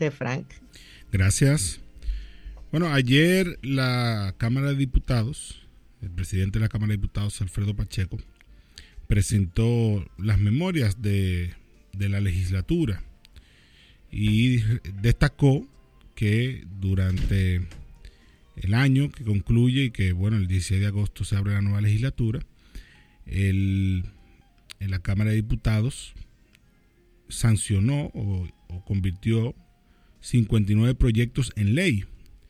Frank. Gracias. Bueno, ayer la Cámara de Diputados, el presidente de la Cámara de Diputados, Alfredo Pacheco, presentó las memorias de la legislatura y destacó que durante el año que concluye y que, bueno, el 16 de agosto se abre la nueva legislatura, en la Cámara de Diputados sancionó o convirtió 59 proyectos en ley.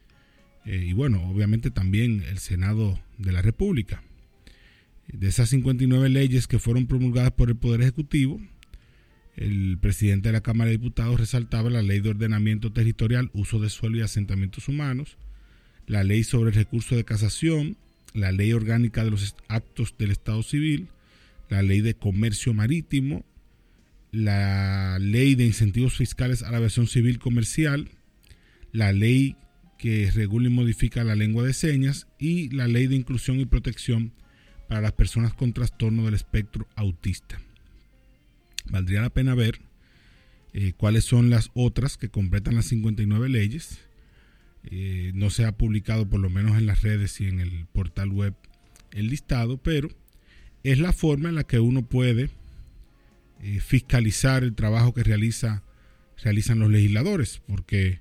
Y bueno, obviamente también el Senado de la República. De esas 59 leyes que fueron promulgadas por el Poder Ejecutivo, el presidente de la Cámara de Diputados resaltaba la Ley de Ordenamiento Territorial, Uso de Suelo y Asentamientos Humanos, la Ley sobre el Recurso de Casación, la Ley Orgánica de los Actos del Estado Civil, la Ley de Comercio Marítimo, la Ley de Incentivos Fiscales a la Aviación Civil Comercial, la Ley que regula y modifica la lengua de señas y la Ley de Inclusión y Protección para las personas con trastorno del espectro autista. Valdría la pena ver cuáles son las otras que completan las 59 leyes. No se ha publicado, por lo menos en las redes y en el portal web, el listado, pero es la forma en la que uno puede fiscalizar el trabajo que realizan los legisladores, porque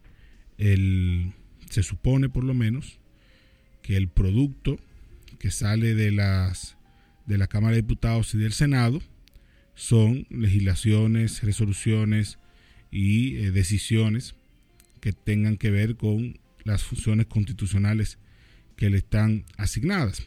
se supone, por lo menos, que el producto que sale de la Cámara de Diputados y del Senado son legislaciones, resoluciones y decisiones que tengan que ver con las funciones constitucionales que le están asignadas.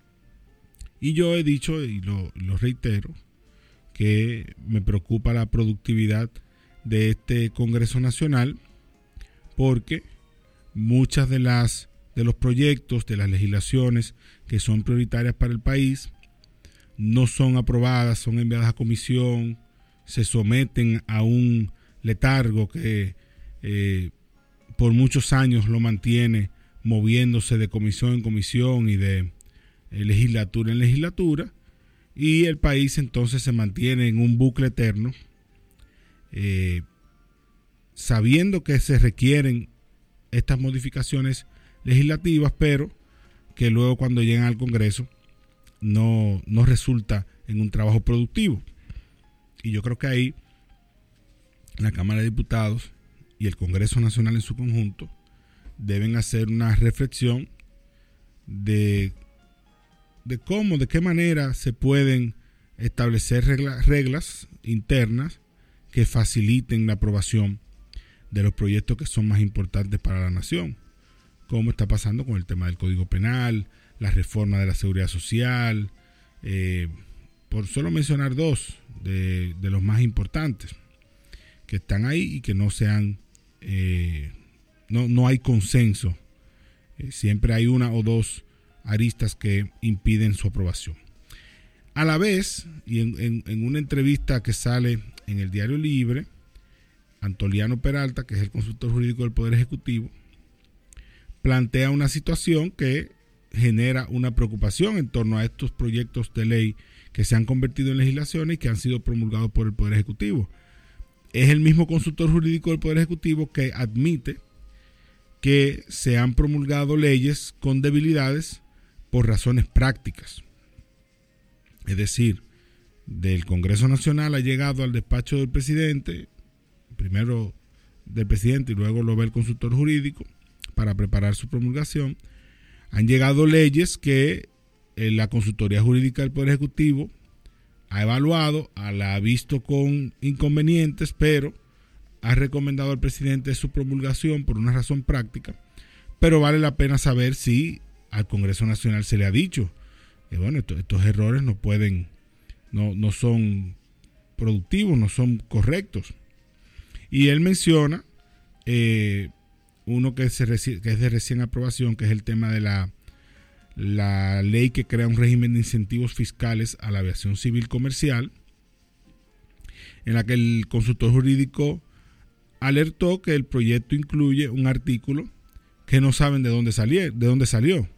Y yo he dicho, y lo reitero, que me preocupa la productividad de este Congreso Nacional, porque muchas de los proyectos, de las legislaciones que son prioritarias para el país, no son aprobadas, son enviadas a comisión, se someten a un letargo que por muchos años lo mantiene moviéndose de comisión en comisión y de legislatura en legislatura, y el país entonces se mantiene en un bucle eterno, sabiendo que se requieren estas modificaciones legislativas, pero que luego cuando llegan al Congreso no resulta en un trabajo productivo. Y yo creo que ahí la Cámara de Diputados y el Congreso Nacional en su conjunto deben hacer una reflexión de cómo, de qué manera se pueden establecer reglas internas que faciliten la aprobación de los proyectos que son más importantes para la nación, como está pasando con el tema del Código Penal, la reforma de la seguridad social, por solo mencionar dos de los más importantes que están ahí y que no hay consenso. Siempre hay una o dos aristas que impiden su aprobación. A la vez, y en una entrevista que sale en el Diario Libre, Antoliano Peralta, que es el consultor jurídico del Poder Ejecutivo, plantea una situación que genera una preocupación en torno a estos proyectos de ley que se han convertido en legislaciones y que han sido promulgados por el Poder Ejecutivo. Es el mismo consultor jurídico del Poder Ejecutivo que admite que se han promulgado leyes con debilidades por razones prácticas. Es decir, del Congreso Nacional ha llegado al despacho del presidente, primero del presidente y luego lo ve el consultor jurídico para preparar su promulgación. Han llegado leyes que la consultoría jurídica del Poder Ejecutivo ha evaluado, la ha visto con inconvenientes, pero ha recomendado al presidente su promulgación por una razón práctica. Pero vale la pena saber si al Congreso Nacional se le ha dicho bueno, estos errores no son productivos, no son correctos. Y él menciona uno que es de recién aprobación, que es el tema de la ley que crea un régimen de incentivos fiscales a la aviación civil comercial, en la que el consultor jurídico alertó que el proyecto incluye un artículo que no saben de dónde salió.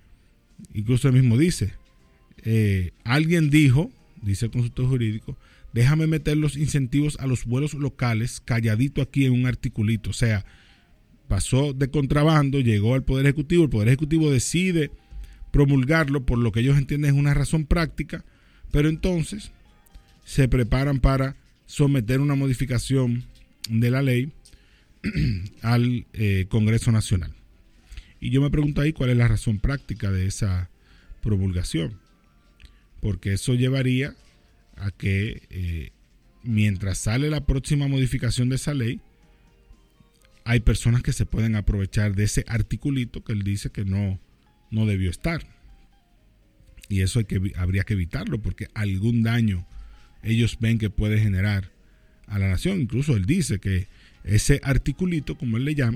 Incluso él mismo dice, alguien dijo, dice el consultor jurídico, déjame meter los incentivos a los vuelos locales calladito aquí en un articulito. O sea, pasó de contrabando, llegó al Poder Ejecutivo, el Poder Ejecutivo decide promulgarlo por lo que ellos entienden es una razón práctica, pero entonces se preparan para someter una modificación de la ley al Congreso Nacional. Y yo me pregunto ahí cuál es la razón práctica de esa promulgación, porque eso llevaría a que mientras sale la próxima modificación de esa ley, hay personas que se pueden aprovechar de ese articulito que él dice que no debió estar. Y eso habría que evitarlo, porque algún daño ellos ven que puede generar a la nación. Incluso él dice que ese articulito, como él le llama,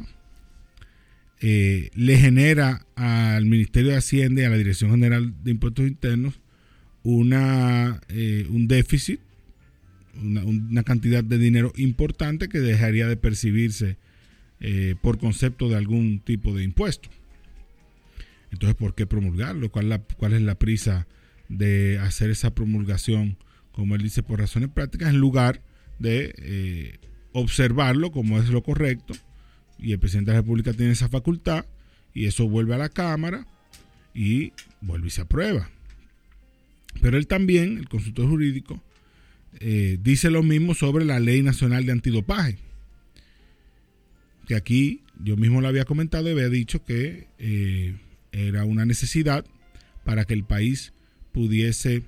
le genera al Ministerio de Hacienda y a la Dirección General de Impuestos Internos un déficit, una cantidad de dinero importante que dejaría de percibirse por concepto de algún tipo de impuesto. Entonces, ¿por qué promulgarlo? ¿Cuál es la prisa de hacer esa promulgación, como él dice, por razones prácticas, en lugar de observarlo como es lo correcto? Y el presidente de la República tiene esa facultad, y eso vuelve a la Cámara y vuelve y se aprueba. Pero él también, el consultor jurídico, dice lo mismo sobre la Ley Nacional de Antidopaje, que aquí yo mismo lo había comentado y había dicho que era una necesidad para que el país pudiese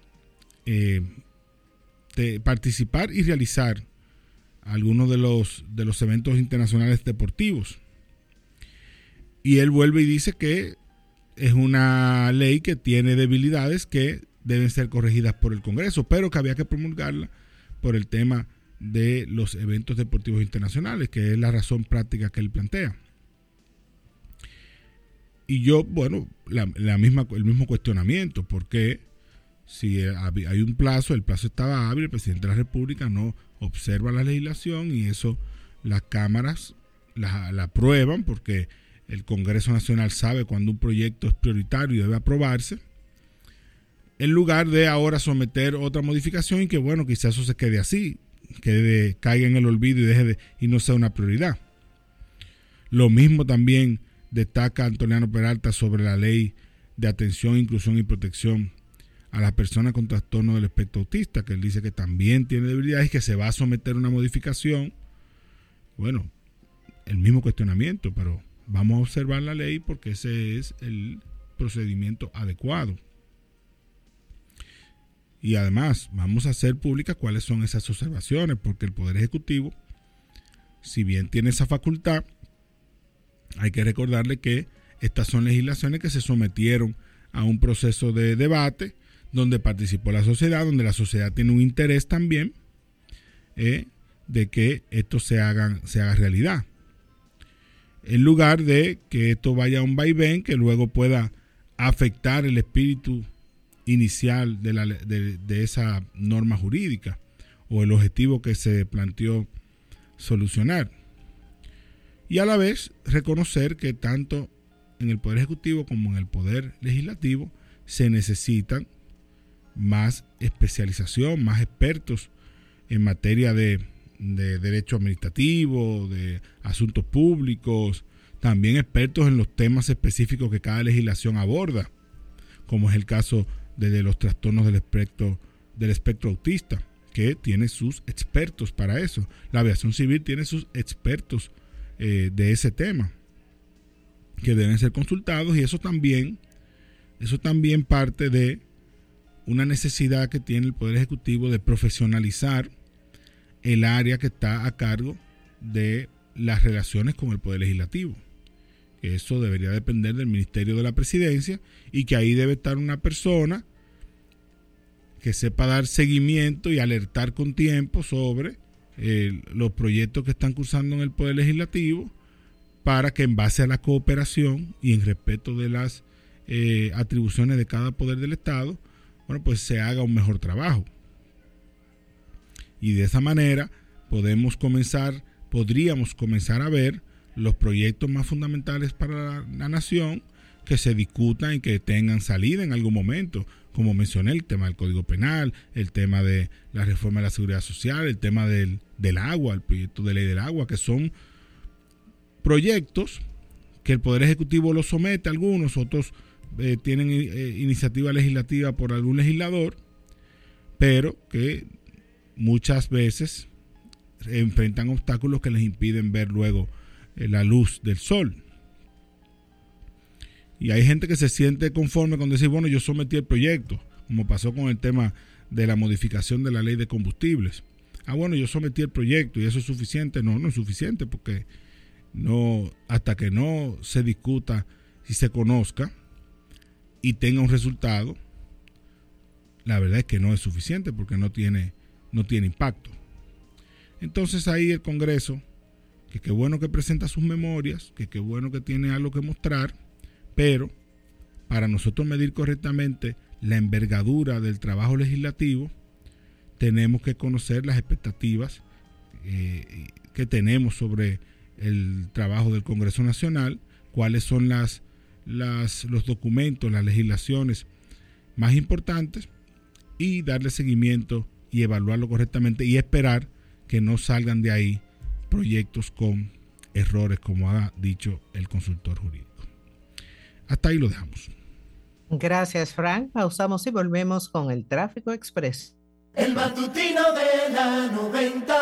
participar y realizar algunos de los eventos internacionales deportivos. Y él vuelve y dice que es una ley que tiene debilidades que deben ser corregidas por el Congreso, pero que había que promulgarla por el tema de los eventos deportivos internacionales, que es la razón práctica que él plantea. Y yo, bueno, el mismo cuestionamiento, porque si hay un plazo, el plazo estaba hábil, el presidente de la República no observa la legislación y eso las cámaras la aprueban, porque el Congreso Nacional sabe cuando un proyecto es prioritario y debe aprobarse, en lugar de ahora someter otra modificación y que, bueno, quizás eso se quede así, caiga en el olvido y no sea una prioridad. Lo mismo también destaca Antoniano Peralta sobre la ley de atención, inclusión y protección a las personas con trastorno del espectro autista, que él dice que también tiene debilidades y que se va a someter a una modificación. Bueno, el mismo cuestionamiento, pero vamos a observar la ley porque ese es el procedimiento adecuado. Y además vamos a hacer públicas cuáles son esas observaciones, porque el Poder Ejecutivo, si bien tiene esa facultad, hay que recordarle que estas son legislaciones que se sometieron a un proceso de debate donde participó la sociedad, donde la sociedad tiene un interés también de que esto se haga realidad. En lugar de que esto vaya a un vaivén que luego pueda afectar el espíritu inicial de esa norma jurídica o el objetivo que se planteó solucionar. Y a la vez reconocer que tanto en el Poder Ejecutivo como en el Poder Legislativo se necesitan más especialización, más expertos en materia de derecho administrativo, de asuntos públicos, también expertos en los temas específicos que cada legislación aborda, como es el caso de los trastornos del espectro autista, que tiene sus expertos para eso. La aviación civil tiene sus expertos de ese tema que deben ser consultados, y eso también parte de una necesidad que tiene el Poder Ejecutivo de profesionalizar el área que está a cargo de las relaciones con el Poder Legislativo. Que eso debería depender del Ministerio de la Presidencia y que ahí debe estar una persona que sepa dar seguimiento y alertar con tiempo sobre los proyectos que están cursando en el Poder Legislativo, para que en base a la cooperación y en respeto de las atribuciones de cada poder del Estado, bueno, pues se haga un mejor trabajo. Y de esa manera podríamos comenzar a ver los proyectos más fundamentales para la nación que se discutan y que tengan salida en algún momento, como mencioné, el tema del Código Penal, el tema de la reforma de la seguridad social, el tema del agua, el proyecto de ley del agua, que son proyectos que el Poder Ejecutivo los somete a algunos, otros tienen iniciativa legislativa por algún legislador, pero que muchas veces enfrentan obstáculos que les impiden ver luego la luz del sol. Y hay gente que se siente conforme con decir, bueno, yo sometí el proyecto, como pasó con el tema de la modificación de la ley de combustibles. Bueno, yo sometí el proyecto y eso es suficiente. No, no es suficiente, porque no, hasta que no se discuta y se conozca y tenga un resultado, la verdad es que no es suficiente, porque no tiene impacto. Entonces ahí el Congreso, que qué bueno que presenta sus memorias, que qué bueno que tiene algo que mostrar, pero para nosotros medir correctamente la envergadura del trabajo legislativo, tenemos que conocer las expectativas que tenemos sobre el trabajo del Congreso Nacional, cuáles son los documentos, las legislaciones más importantes, y darle seguimiento y evaluarlo correctamente, y esperar que no salgan de ahí proyectos con errores, como ha dicho el consultor jurídico. Hasta ahí lo dejamos. Gracias, Frank. Pausamos y volvemos con el Tráfico Expreso. El matutino de la 90.